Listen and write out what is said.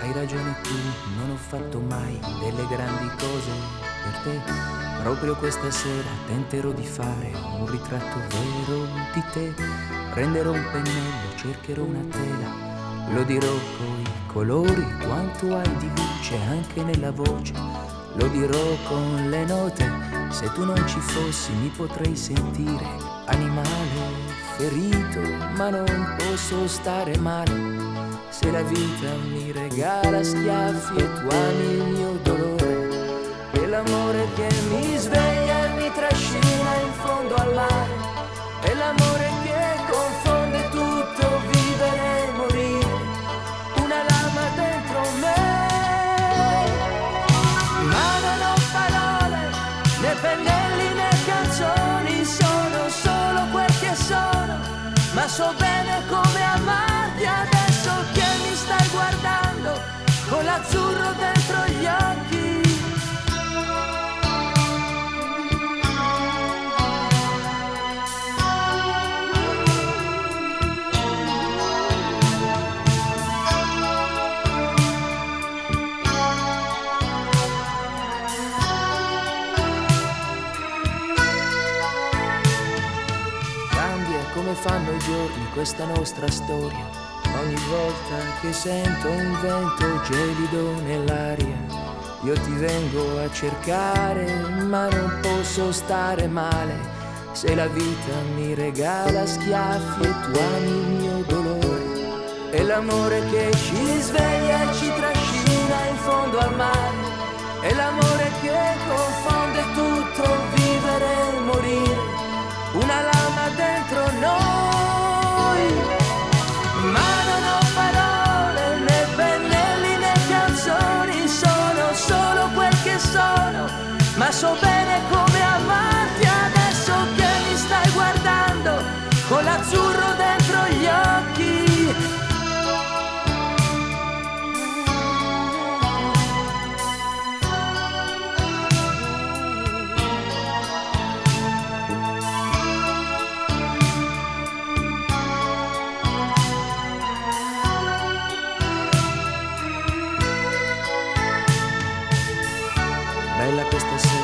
hai ragione tu, non ho fatto mai delle grandi cose per te. Proprio questa sera tenterò di fare un ritratto vero di te. Prenderò un pennello, cercherò una tela, lo dirò coi colori, quanto hai di luce anche nella voce. Lo dirò con le note, se tu non ci fossi mi potrei sentire animale, ferito, ma non posso stare male. Se la vita mi regala schiaffi e tu ami il mio dolore, e l'amore che mi sveglia e mi trascina in fondo al mare, e l'amore che confonde tutto, vivere e morire, una lama dentro me. Ma non ho parole, né pennelli né canzoni, sono solo quel che sono, ma so bene come amarti adesso che mi stai guardando con l'azzurro dentro gli occhi. Come fanno i giorni questa nostra storia, ogni volta che sento un vento gelido nell'aria, io ti vengo a cercare, ma non posso stare male. Se la vita mi regala schiaffi e tu ami il mio dolore, e l'amore che ci sveglia e ci trascina in fondo al mare, e l'amore che confonde tutto, vivere e morire, una lama dentro noi. Ma non ho parole, né pennelli né canzoni, sono solo quel che sono, ma so bene come amarti adesso che mi stai guardando con l'azzurro dentro gli occhi. Bella questa sera